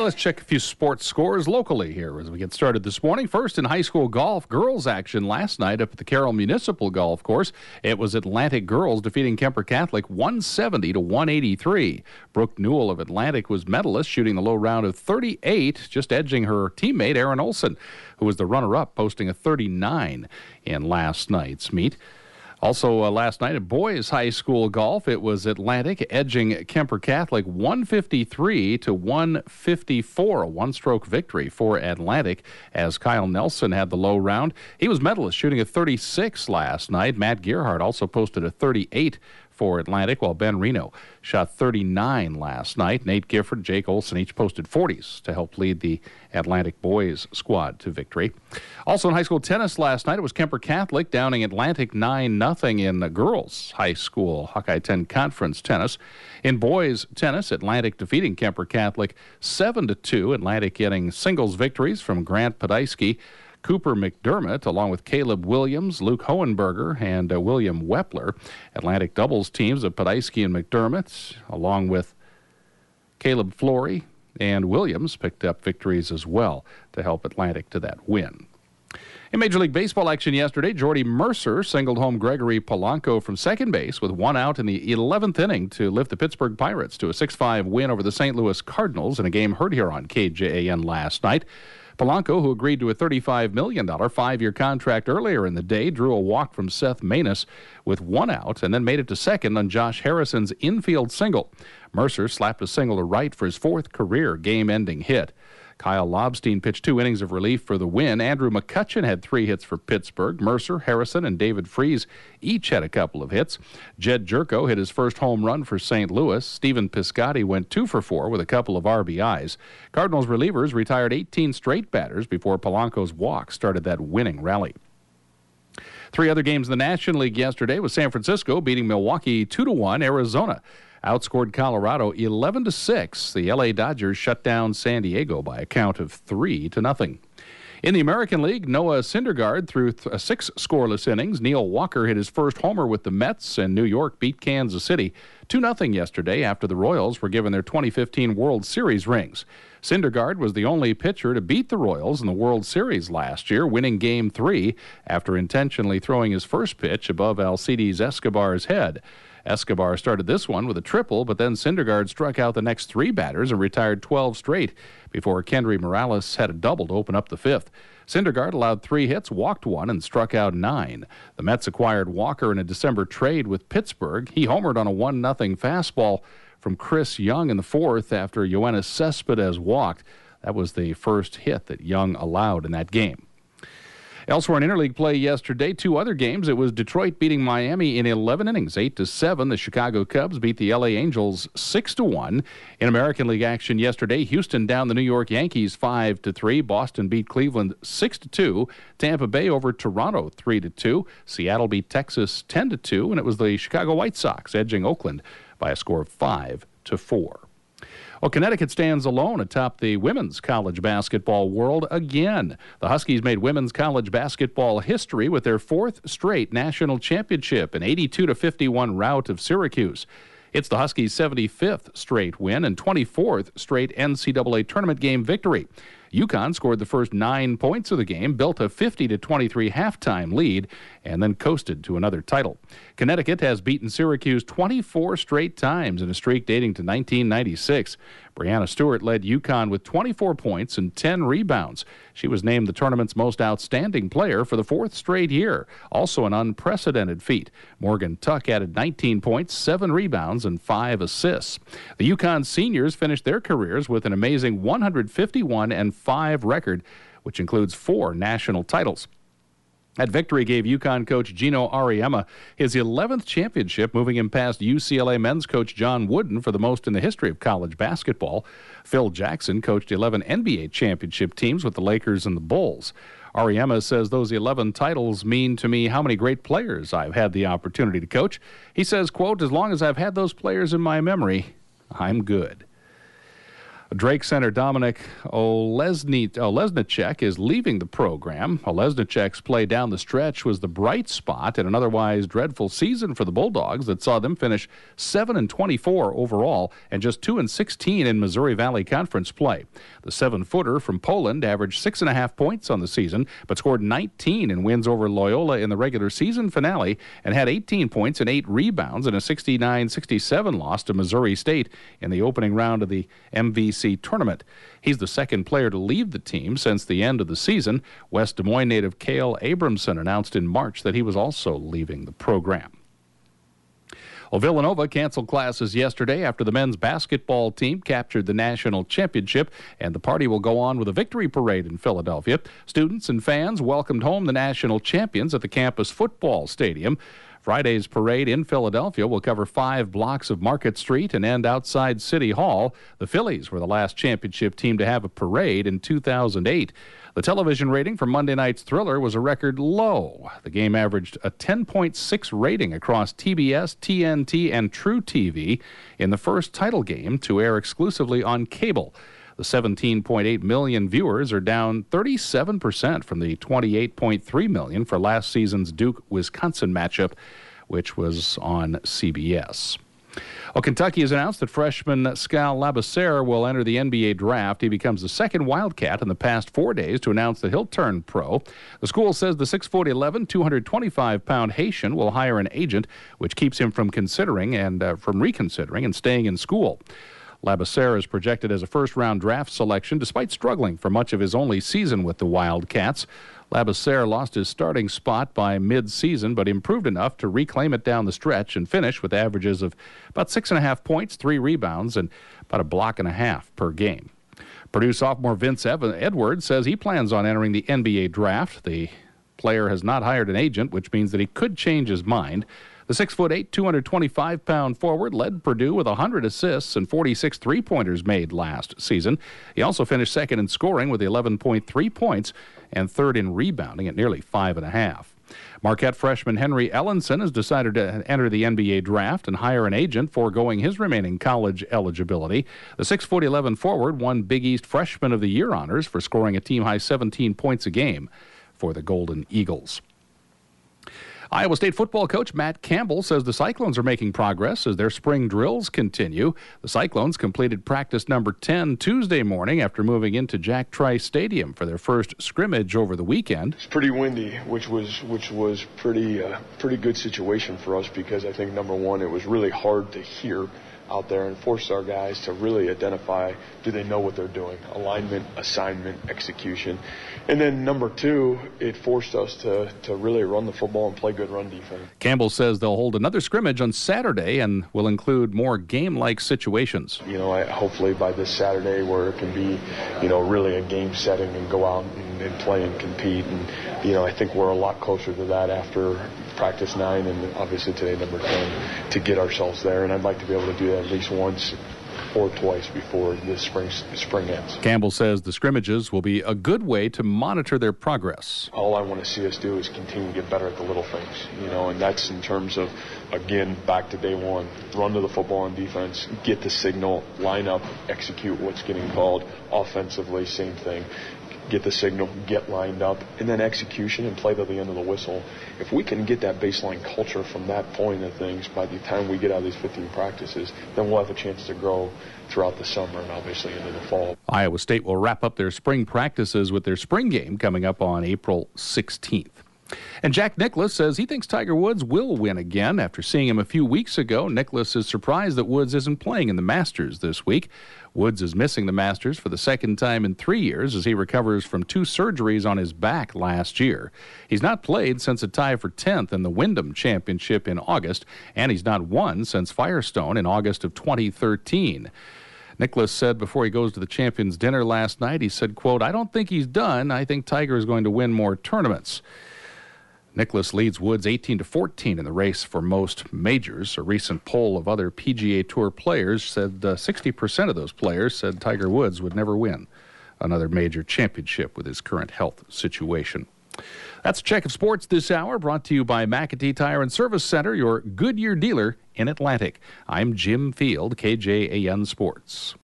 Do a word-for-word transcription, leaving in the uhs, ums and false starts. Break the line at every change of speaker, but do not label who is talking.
let's check a few sports scores locally here as we get started this morning. First, in high school golf, girls action last night up at the Carroll Municipal Golf Course. It was Atlantic girls defeating Kemper Catholic one seventy to one eighty-three. Brooke Newell of Atlantic was medalist, shooting the low round of thirty-eight, just edging her teammate Aaron Olson, who was the runner-up, posting a thirty-nine in last night's meet. Also uh, last night at boys high school golf, it was Atlantic edging Kemper Catholic one fifty-three to one fifty-four, a one-stroke victory for Atlantic as Kyle Nelson had the low round. He was medalist, shooting a thirty-six last night. Matt Gerhardt also posted a thirty-eight for Atlantic, while Ben Reno shot thirty-nine last night. Nate Gifford, Jake Olson each posted forties to help lead the Atlantic boys squad to victory. Also in high school tennis last night, it was Kemper Catholic downing Atlantic nine nothing in the girls high school Hawkeye ten Conference tennis. In boys tennis, Atlantic defeating Kemper Catholic seven to two. Atlantic getting singles victories from Grant Podolsky, Cooper McDermott, along with Caleb Williams, Luke Hohenberger, and uh, William Wepler. Atlantic doubles teams of Podolsky and McDermott, along with Caleb Flory and Williams, picked up victories as well to help Atlantic to that win. In Major League Baseball action yesterday, Jordy Mercer singled home Gregory Polanco from second base with one out in the eleventh inning to lift the Pittsburgh Pirates to a six five win over the Saint Louis Cardinals in a game heard here on K J A N last night. Polanco, who agreed to a thirty-five million dollars five-year contract earlier in the day, drew a walk from Seth Maness with one out and then made it to second on Josh Harrison's infield single. Mercer slapped a single to right for his fourth career game-ending hit. Kyle Lobstein pitched two innings of relief for the win. Andrew McCutchen had three hits for Pittsburgh. Mercer, Harrison, and David Freese each had a couple of hits. Jed Jerko hit his first home run for Saint Louis. Stephen Piscotty went two for four with a couple of R B Is. Cardinals relievers retired eighteen straight batters before Polanco's walk started that winning rally. Three other games in the National League yesterday was San Francisco beating Milwaukee two to one. Arizona outscored Colorado eleven to six. The L A Dodgers shut down San Diego by a count of three to nothing. In the American League, Noah Syndergaard threw th- six scoreless innings. Neil Walker hit his first homer with the Mets, and New York beat Kansas City two nothing yesterday after the Royals were given their twenty fifteen World Series rings. Syndergaard was the only pitcher to beat the Royals in the World Series last year, winning Game three after intentionally throwing his first pitch above Alcides Escobar's head. Escobar started this one with a triple, but then Syndergaard struck out the next three batters and retired twelve straight before Kendry Morales had a double to open up the fifth. Syndergaard allowed three hits, walked one, and struck out nine. The Mets acquired Walker in a December trade with Pittsburgh. He homered on a one nothing fastball from Chris Young in the fourth after Yoenis Cespedes walked. That was the first hit that Young allowed in that game. Elsewhere in interleague play yesterday, two other games. It was Detroit beating Miami in eleven innings, eight to seven. The Chicago Cubs beat the L A Angels six to one. In American League action yesterday, Houston down the New York Yankees five to three. Boston beat Cleveland six to two. Tampa Bay over Toronto three to two. Seattle beat Texas ten to two, and it was the Chicago White Sox edging Oakland by a score of five to four. Well, Connecticut stands alone atop the women's college basketball world again. The Huskies made women's college basketball history with their fourth straight national championship, an eighty-two to fifty-one rout of Syracuse. It's the Huskies' seventy-fifth straight win and twenty-fourth straight N C double A tournament game victory. UConn scored the first nine points of the game, built a fifty to twenty-three halftime lead, and then coasted to another title. Connecticut has beaten Syracuse twenty-four straight times in a streak dating to nineteen ninety-six. Brianna Stewart led UConn with twenty-four points and ten rebounds. She was named the tournament's most outstanding player for the fourth straight year, also an unprecedented feat. Morgan Tuck added nineteen points, seven rebounds, and five assists. The UConn seniors finished their careers with an amazing one hundred fifty-one and five record, which includes four national titles. That victory gave UConn coach Gino Auriemma his eleventh championship, moving him past U C L A men's coach John Wooden for the most in the history of college basketball. Phil Jackson coached eleven N B A championship teams with the Lakers and the Bulls. Auriemma says those eleven titles mean to me how many great players I've had the opportunity to coach. He says, quote, as long as I've had those players in my memory, I'm good. Drake center Dominic Olesny- Olesnicek is leaving the program. Olesnicek's play down the stretch was the bright spot in an otherwise dreadful season for the Bulldogs that saw them finish seven and twenty-four overall and just two and sixteen in Missouri Valley Conference play. The seven-footer from Poland averaged six and a half points on the season, but scored nineteen in wins over Loyola in the regular season finale and had eighteen points and eight rebounds in a sixty-nine sixty-seven loss to Missouri State in the opening round of the M V C tournament. He's the second player to leave the team since the end of the season. West Des Moines native Cale Abramson announced in March that he was also leaving the program. Well, Villanova canceled classes yesterday after the men's basketball team captured the national championship, and the party will go on with a victory parade in Philadelphia. Students and fans welcomed home the national champions at the campus football stadium. Friday's parade in Philadelphia will cover five blocks of Market Street and end outside City Hall. The Phillies were the last championship team to have a parade in two thousand eight. The television rating for Monday night's Thriller was a record low. The game averaged a ten point six rating across T B S, T N T, and True T V in the first title game to air exclusively on cable. The seventeen point eight million viewers are down thirty-seven percent from the twenty-eight point three million for last season's Duke-Wisconsin matchup, which was on C B S. Well, Kentucky has announced that freshman Skal Labissiere will enter the N B A draft. He becomes the second Wildcat in the past four days to announce that he'll turn pro. The school says the six foot eleven, two hundred twenty-five pound Haitian will hire an agent, which keeps him from considering and uh, from reconsidering and staying in school. Labissiere is projected as a first-round draft selection despite struggling for much of his only season with the Wildcats. Labissiere lost his starting spot by mid-season, but improved enough to reclaim it down the stretch and finish with averages of about six and a half points, three rebounds, and about a block and a half per game. Purdue sophomore Vince Edwards says he plans on entering the N B A draft. The player has not hired an agent, which means that he could change his mind. The six foot eight, two hundred twenty-five pound forward led Purdue with one hundred assists and forty-six three-pointers made last season. He also finished second in scoring with eleven point three points and third in rebounding at nearly five and a half. Marquette freshman Henry Ellenson has decided to enter the N B A draft and hire an agent, foregoing his remaining college eligibility. The six foot eleven forward won Big East Freshman of the Year honors for scoring a team-high seventeen points a game for the Golden Eagles. Iowa State football coach Matt Campbell says the Cyclones are making progress as their spring drills continue. The Cyclones completed practice number ten Tuesday morning after moving into Jack Trice Stadium for their first scrimmage over the weekend.
It's pretty windy, which was which was pretty uh, pretty good situation for us because I think number one, it was really hard to hear out there and force our guys to really identify, do they know what they're doing? Alignment, assignment, execution. And then number two, it forced us to, to really run the football and play good run defense.
Campbell says they'll hold another scrimmage on Saturday and will include more game-like situations.
You know, I, hopefully by this Saturday where it can be, you know, really a game setting and go out and, and play and compete. And, you know, I think we're a lot closer to that after practice nine and obviously today number ten to get ourselves there. And I'd like to be able to do that at least once or twice before this spring spring ends.
Campbell says the scrimmages will be a good way to monitor their progress.
All I want to see us do is continue to get better at the little things, you know, and that's in terms of, again, back to day one, run to the football on defense, get the signal, line up, execute what's getting called. Offensively, same thing. Get the signal, get lined up, and then execution and play to the end of the whistle. If we can get that baseline culture from that point of things by the time we get out of these fifteen practices, then we'll have a chance to grow throughout the summer and obviously into the fall.
Iowa State will wrap up their spring practices with their spring game coming up on April sixteenth. And Jack Nicklaus says he thinks Tiger Woods will win again. After seeing him a few weeks ago, Nicklaus is surprised that Woods isn't playing in the Masters this week. Woods is missing the Masters for the second time in three years as he recovers from two surgeries on his back last year. He's not played since a tie for tenth in the Wyndham Championship in August, and he's not won since Firestone in August of twenty thirteen. Nicklaus said before he goes to the Champions Dinner last night, he said, quote, "I don't think he's done. I think Tiger is going to win more tournaments." Nicklaus leads Woods eighteen to fourteen in the race for most majors. A recent poll of other P G A Tour players said uh, sixty percent of those players said Tiger Woods would never win another major championship with his current health situation. That's a check of sports this hour, brought to you by McAtee Tire and Service Center, your Goodyear dealer in Atlantic. I'm Jim Field, K J A N Sports.